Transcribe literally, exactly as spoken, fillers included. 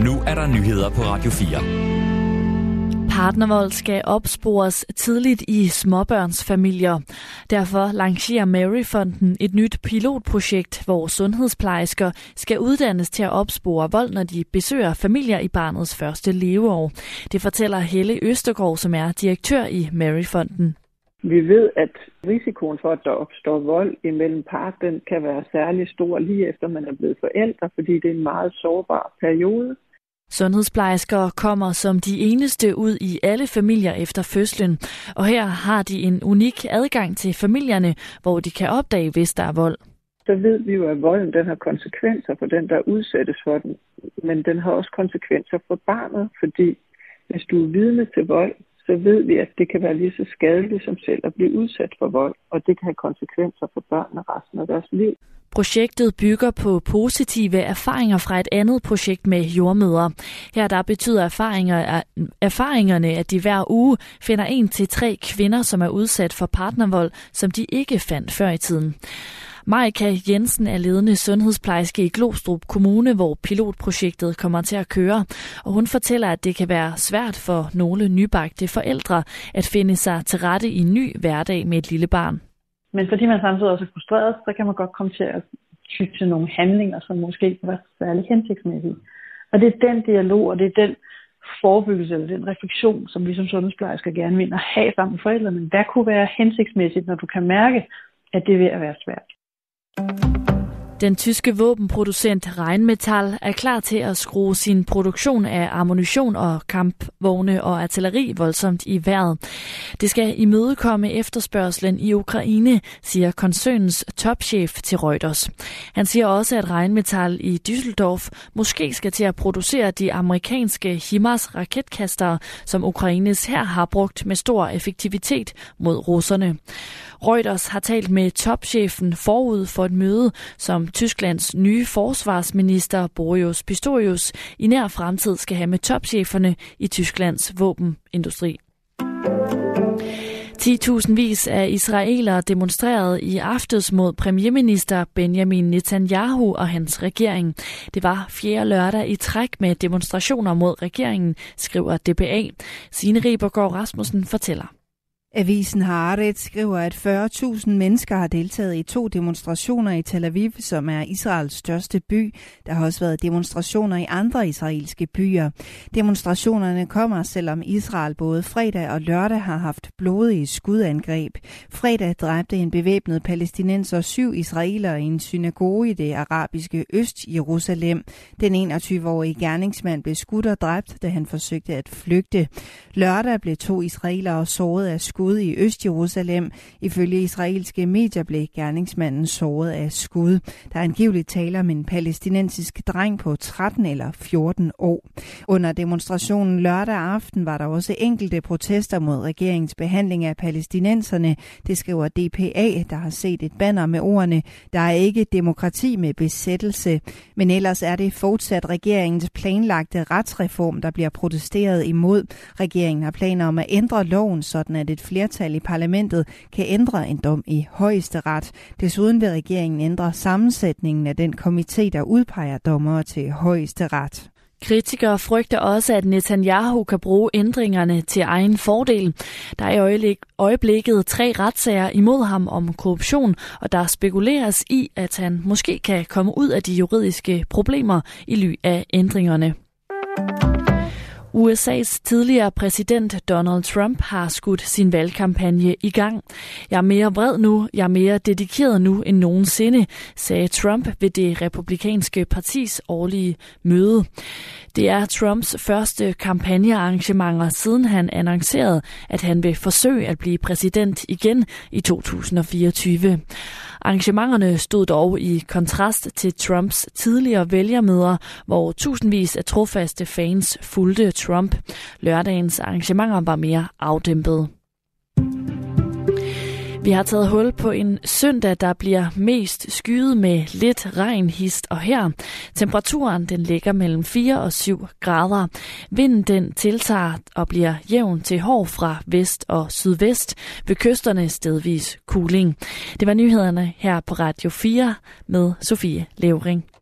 Nu er der nyheder på Radio fire. Partnervold skal opspores tidligt i småbørnsfamilier. Derfor lancerer Maryfonden et nyt pilotprojekt, hvor sundhedsplejersker skal uddannes til at opspore vold, når de besøger familier i barnets første leveår. Det fortæller Helle Østergaard, som er direktør i Maryfonden. Vi ved, at risikoen for, at der opstår vold imellem par, den kan være særlig stor lige efter man er blevet forældre, fordi det er en meget sårbar periode. Sundhedsplejersker kommer som de eneste ud i alle familier efter fødslen, og her har de en unik adgang til familierne, hvor de kan opdage, hvis der er vold. Så ved vi jo, at volden den har konsekvenser for den, der udsættes for den, men den har også konsekvenser for barnet, fordi hvis du er vidne til vold, så ved vi, at det kan være lige så skadeligt som selv at blive udsat for vold, og det kan have konsekvenser for børnene resten af deres liv. Projektet bygger på positive erfaringer fra et andet projekt med jordmødre. Her der betyder erfaringer, erfaringerne, at de hver uge finder en til tre kvinder, som er udsat for partnervold, som de ikke fandt før i tiden. Majka Jensen er ledende sundhedsplejerske i Glostrup Kommune, hvor pilotprojektet kommer til at køre. Og hun fortæller, at det kan være svært for nogle nybagte forældre at finde sig til rette i en ny hverdag med et lille barn. Men fordi man samtidig også er frustreret, så kan man godt komme til at ty til nogle handlinger, som måske ikke var særlig hensigtsmæssige. Og det er den dialog, og det er den forebyggelse, eller den refleksion, som vi som sundhedsplejersker gerne vil have sammen med forældrene. Hvad kunne være hensigtsmæssigt, når du kan mærke, at det er ved at være svært? Den tyske våbenproducent Rheinmetall er klar til at skrue sin produktion af ammunition og kampvogne og artilleri voldsomt i vejret. Det skal imødekomme efterspørgslen i Ukraine, siger koncernens topchef til Reuters. Han siger også, at Rheinmetall i Düsseldorf måske skal til at producere de amerikanske HIMARS raketkastere, som Ukraines hær har brugt med stor effektivitet mod russerne. Reuters har talt med topchefen forud for et møde, som Tysklands nye forsvarsminister Boris Pistorius i nær fremtid skal have med topcheferne i Tysklands våbenindustri. ti tusindvis af israelere demonstrerede i aftes mod premierminister Benjamin Netanyahu og hans regering. Det var fjerde lørdag i træk med demonstrationer mod regeringen, skriver D B A. Signe Ribergaard Rasmussen fortæller. Avisen Haaretz skriver, at fyrre tusind mennesker har deltaget i to demonstrationer i Tel Aviv, som er Israels største by. Der har også været demonstrationer i andre israelske byer. Demonstrationerne kommer, selvom Israel både fredag og lørdag har haft blodige skudangreb. Fredag dræbte en bevæbnet palæstinenser syv israelere i en synagoge i det arabiske Øst-Jerusalem. Den enogtyve-årige gerningsmand blev skudt og dræbt, da han forsøgte at flygte. Lørdag blev to israelere såret af skud i Øst-Jerusalem. Ifølge israelske medier blev gerningsmanden såret af skud. Der er angiveligt tale om en palæstinensisk dreng på tretten eller fjorten år. Under demonstrationen lørdag aften var der også enkelte protester mod regeringens behandling af palæstinenserne. Det skriver D P A, der har set et banner med ordene: "Der er ikke demokrati med besættelse." Men ellers er det fortsat regeringens planlagte retsreform, der bliver protesteret imod. Regeringen har planer om at ændre loven, sådan at et flertal i parlamentet kan ændre en dom i Højesteret. Desuden vil regeringen ændre sammensætningen af den komité, der udpeger dommere til Højesteret. Kritikere frygter også, at Netanyahu kan bruge ændringerne til egen fordel. Der er i øjeblikket tre retssager imod ham om korruption, og der spekuleres i, at han måske kan komme ud af de juridiske problemer i ly af ændringerne. U S A's tidligere præsident Donald Trump har skudt sin valgkampagne i gang. "Jeg er mere vred nu, jeg er mere dedikeret nu end nogensinde", sagde Trump ved det republikanske partis årlige møde. Det er Trumps første kampagnearrangementer, siden han annoncerede, at han vil forsøge at blive præsident igen i to tusind og fireogtyve. Arrangementerne stod dog i kontrast til Trumps tidligere vælgermøder, hvor tusindvis af trofaste fans fulgte Trump. Lørdagens arrangementer var mere afdæmpede. Vi har taget hul på en søndag, der bliver mest skyet med lidt regn, hist og her. Temperaturen den ligger mellem fire og syv grader. Vinden den tiltager og bliver jævn til hård fra vest og sydvest. Ved kysterne stedvis kuling. Det var nyhederne her på Radio fire med Sofie Levering.